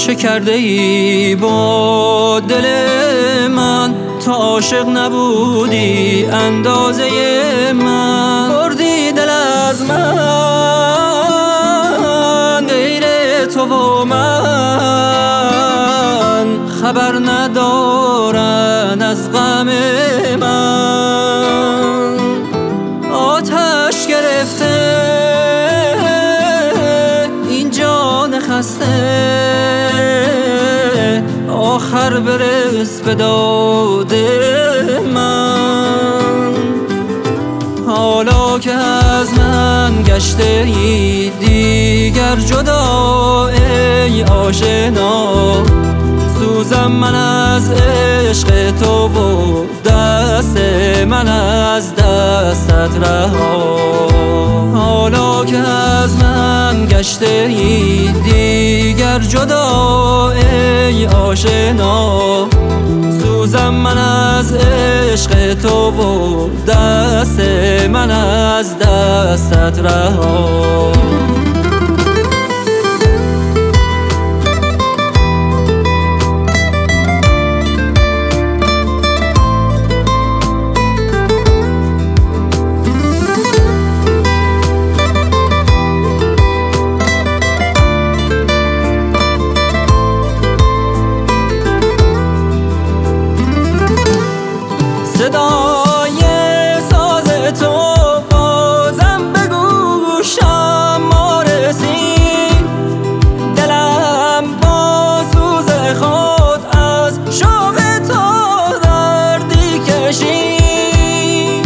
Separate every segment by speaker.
Speaker 1: چه کرده ای با دل من؟ تو عاشق نبودی اندازه من، بردی دل از من، غیر تو و من خبر ندارن از غم من. آتش گرفته این جان خسته، آخر برس به داد من. حالا که از من گشته ای دیگر جدا ای آشنا، سوزم من از عشق تو و دست من از دستت رها. حالا که از من گشته ای دیگر جدا ای آشنا، سوزم من از عشق تو و دست من از دستت رها. صدای ساز تو بازم به گوشم ما رسید، دلم با سوز خود از شوق تو دردی کشید.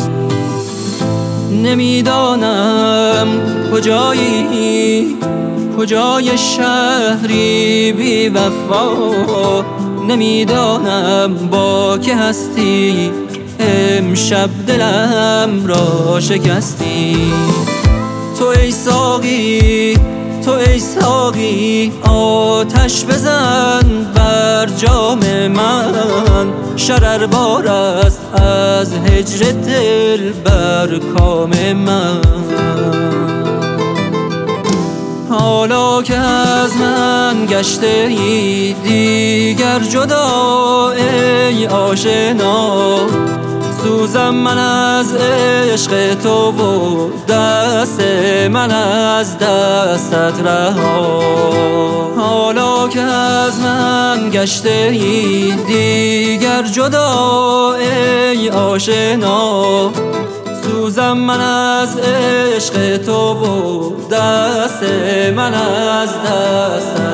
Speaker 1: نمیدانم کجایی، کجای شهری بی وفا، نمیدانم با که هستی، امشب دلم را شکستی. تو ای ساقی، تو ای ساقی، آتش بزن بر جام من، شرر بار است از هجر دل بر کام من. حالا که از من گشته ای دیگر جدا ای آشنا، سوزم من از عشق تو و دست من از دستت رها. حالا که از من گشته ای دیگر جدا ای آشنا، سوزم من از عشق تو و دست من از دست